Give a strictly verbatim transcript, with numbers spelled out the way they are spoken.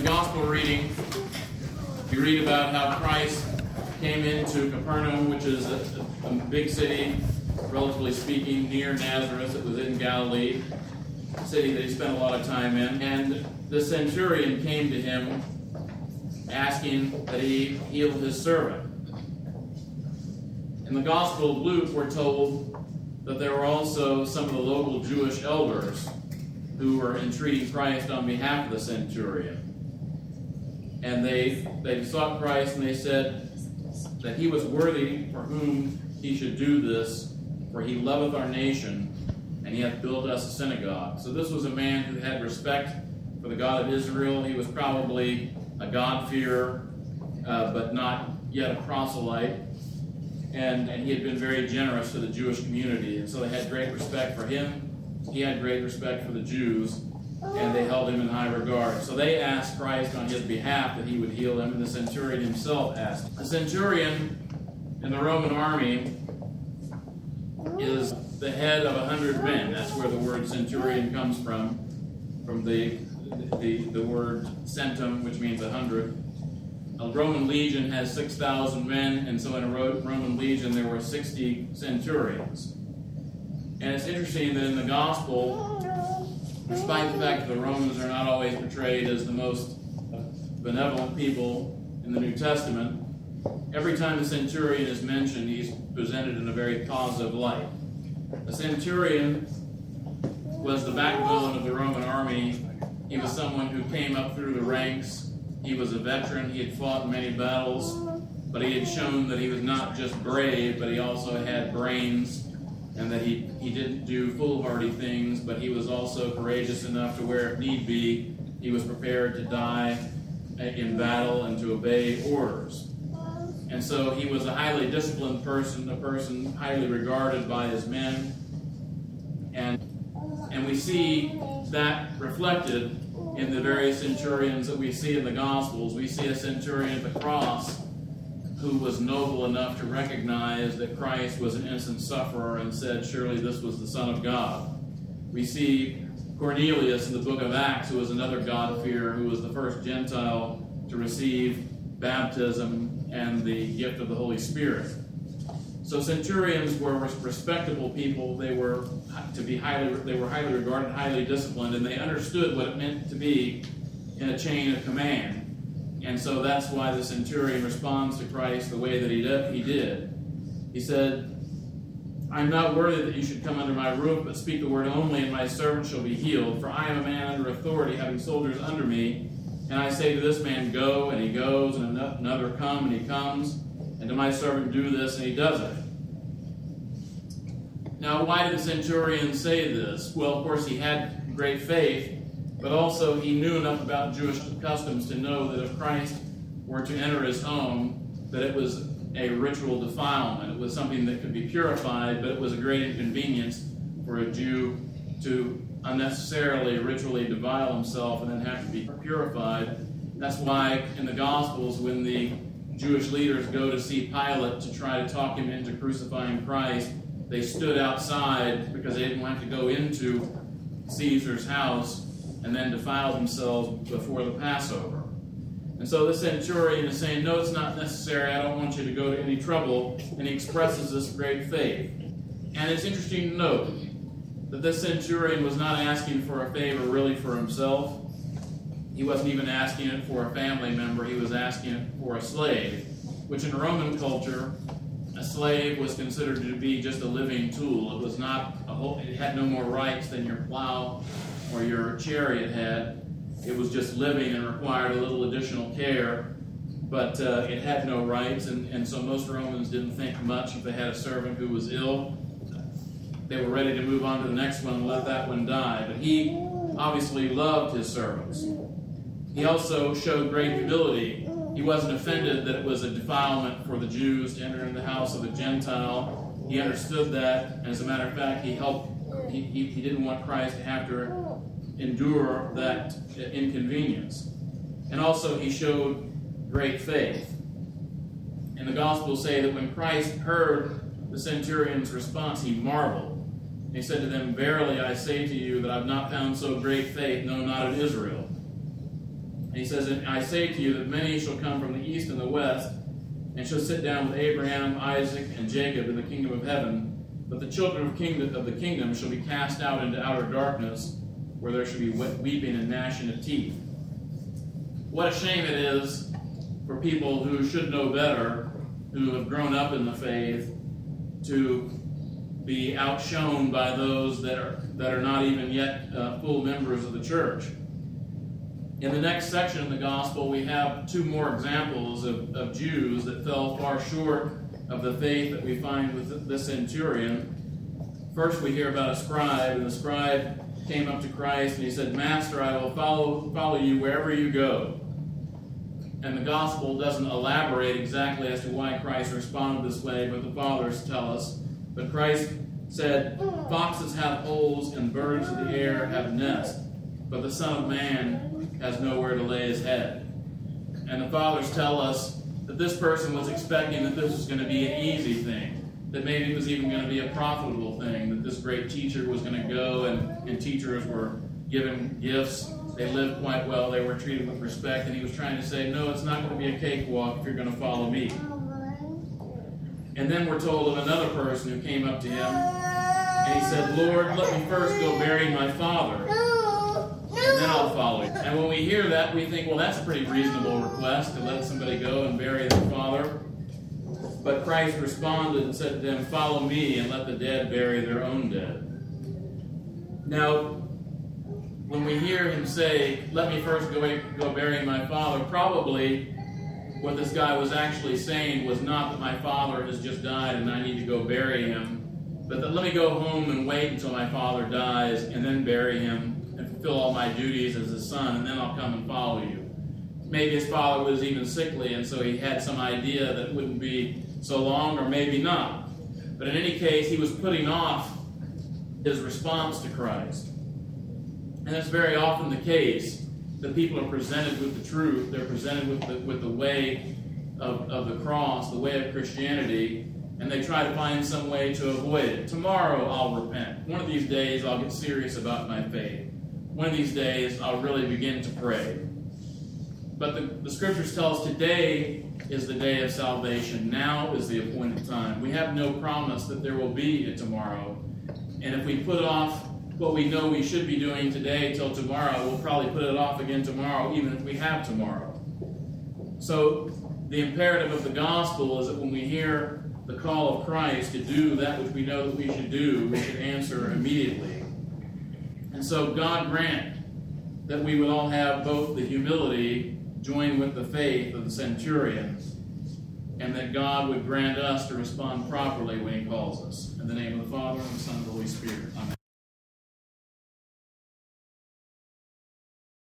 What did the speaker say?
the gospel reading, we read about how Christ came into Capernaum, which is a, a big city, relatively speaking, near Nazareth. It was in Galilee, a city that he spent a lot of time in. And the centurion came to him asking that he heal his servant. In the Gospel of Luke, we're told that there were also some of the local Jewish elders who were entreating Christ on behalf of the centurion. And they, they sought Christ and they said that he was worthy for whom he should do this, for he loveth our nation, and he hath built us a synagogue. So this was a man who had respect for the God of Israel. He was probably a God-fearer, uh, but not yet a proselyte. And, and he had been very generous to the Jewish community. And so they had great respect for him. He had great respect for the Jews, and they held him in high regard. So they asked Christ on his behalf that he would heal them, and the centurion himself asked. The centurion in the Roman army is the head of a hundred men. That's where the word centurion comes from, from the, the, the word centum, which means a hundred. A Roman legion has six thousand men, and so in a Roman legion there were sixty centurions. And it's interesting that in the gospel, despite the fact that the Romans are not always portrayed as the most benevolent people in the New Testament, every time the centurion is mentioned, he's presented in a very positive light. The centurion was the backbone of the Roman army. He was someone who came up through the ranks. He was a veteran. He had fought in many battles, but he had shown that he was not just brave, but he also had brains, and that he, he didn't do foolhardy things, but he was also courageous enough to where, if need be, he was prepared to die in battle and to obey orders. And so he was a highly disciplined person, a person highly regarded by his men. And, and we see that reflected in the various centurions that we see in the Gospels. We see a centurion at the cross who was noble enough to recognize that Christ was an innocent sufferer and said, surely this was the Son of God. We see Cornelius in the book of Acts, who was another God-fearer, who was the first Gentile to receive baptism and the gift of the Holy Spirit. So centurions were respectable people. They were to be highly, they were highly regarded, highly disciplined, and they understood what it meant to be in a chain of command. And so that's why the centurion responds to Christ the way that he did. He did. He said, I am not worthy that you should come under my roof, but speak the word only, and my servant shall be healed. For I am a man under authority, having soldiers under me. And I say to this man, go, and he goes, and another, come, and he comes. And to my servant, do this, and he does it. Now, why did the centurion say this? Well, of course, he had great faith, but also he knew enough about Jewish customs to know that if Christ were to enter his home, that it was a ritual defilement. It was something that could be purified, but it was a great inconvenience for a Jew to unnecessarily ritually defile himself and then have to be purified. That's why in the Gospels, when the Jewish leaders go to see Pilate to try to talk him into crucifying Christ, they stood outside because they didn't want to go into Caesar's house and then defile themselves before the Passover. And so the centurion is saying, no, it's not necessary. I don't want you to go to any trouble. And he expresses this great faith. And it's interesting to note that this centurion was not asking for a favor really for himself. He wasn't even asking it for a family member. He was asking it for a slave, which in Roman culture, a slave was considered to be just a living tool. It was not a whole, it had no more rights than your plow or your chariot had. It was just living and required a little additional care, but uh, it had no rights, and, and so most Romans didn't think much if they had a servant who was ill. They were ready to move on to the next one and let that one die. But he obviously loved his servants. He also showed great humility. He wasn't offended that it was a defilement for the Jews to enter in the house of a Gentile. He understood that, and as a matter of fact, he helped. He, he, he didn't want Christ to have to endure that inconvenience. And also, he showed great faith. And the Gospels say that when Christ heard the centurion's response, he marveled. He said to them, verily I say to you that I've not found so great faith, no, not in Israel. And he says, "And I say to you that many shall come from the east and the west, and shall sit down with Abraham, Isaac, and Jacob in the kingdom of heaven. But the children of, kingdom, of the kingdom shall be cast out into outer darkness, where there shall be weeping and gnashing of teeth." What a shame it is for people who should know better, who have grown up in the faith, to be outshone by those that are that are not even yet uh, full members of the church. In the next section of the gospel, we have two more examples of, of Jews that fell far short of the faith that we find with the centurion. First, we hear about a scribe, and the scribe came up to Christ and he said, "Master, I will follow follow you wherever you go." And the gospel doesn't elaborate exactly as to why Christ responded this way, but the fathers tell us. But Christ said, "Foxes have holes and birds of the air have nests, but the Son of Man has nowhere to lay his head." And the fathers tell us that this person was expecting that this was going to be an easy thing, that maybe it was even going to be a profitable thing, that this great teacher was going to go and, and teachers were given gifts. They lived quite well. They were treated with respect. And he was trying to say, no, it's not going to be a cakewalk if you're going to follow me. And then we're told of another person who came up to him and he said, "Lord, let me first go bury my father, and then I'll follow you." And when we hear that, we think, well, that's a pretty reasonable request, to let somebody go and bury their father. But Christ responded and said to them, "Follow me and let the dead bury their own dead." Now, when we hear him say, "Let me first go, go bury my father," probably what this guy was actually saying was not that my father has just died and I need to go bury him, but that let me go home and wait until my father dies and then bury him and fulfill all my duties as his son, and then I'll come and follow you. Maybe his father was even sickly, and so he had some idea that it wouldn't be so long, or maybe not. But in any case, he was putting off his response to Christ. And that's very often the case. The people are presented with the truth. They're presented with the, with the way of, of the cross, the way of Christianity, and they try to find some way to avoid it. Tomorrow I'll repent. One of these days I'll get serious about my faith. One of these days I'll really begin to pray. But the, the scriptures tell us today is the day of salvation. Now is the appointed time. We have no promise that there will be a tomorrow. And if we put off what we know we should be doing today till tomorrow, we'll probably put it off again tomorrow, even if we have tomorrow. So the imperative of the gospel is that when we hear the call of Christ to do that which we know that we should do, we should answer immediately. And so God grant that we would all have both the humility joined with the faith of the centurion, and that God would grant us to respond properly when he calls us. In the name of the Father, and the Son, and the Holy Spirit. Amen.